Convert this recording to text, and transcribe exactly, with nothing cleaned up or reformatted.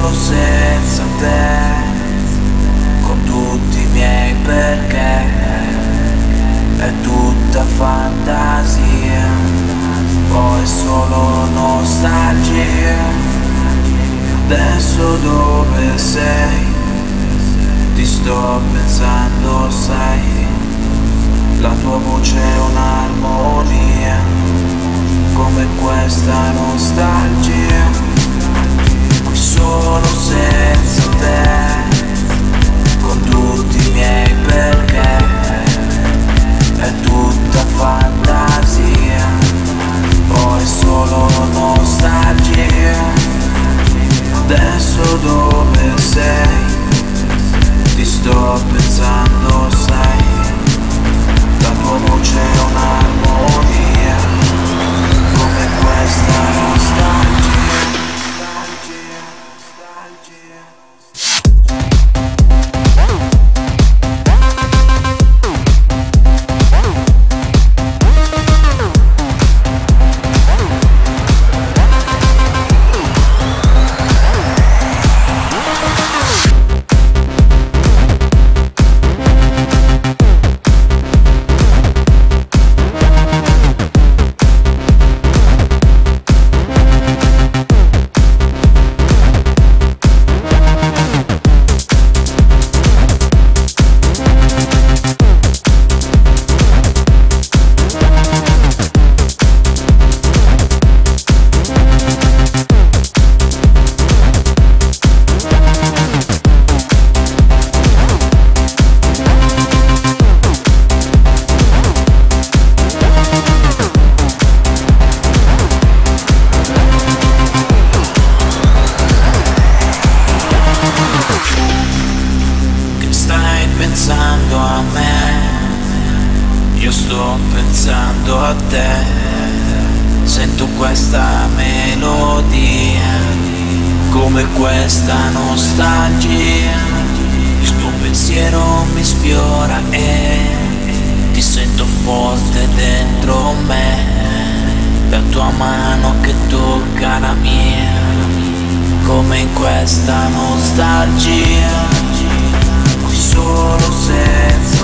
solo senza te, con tutti i miei perché, è tutta fantasia, poi solo nostalgia. Adesso dove sei? Ti sto pensando, sai, la tua voce è un'armonia, come questa nostalgia. Qui solo senza te, con tutti i miei perché, è tutta fantasia, poi solo nostalgia. Adesso dove sei? Ti sto pensando, sai, la tua voce è un'armonia, come questa nostalgia, nostalgia, nostalgia. Pensando a me, io sto pensando a te, sento questa melodia, come questa nostalgia, il tuo pensiero mi sfiora e ti sento forte dentro me, la tua mano che tocca la mia, come in questa nostalgia. Solo senza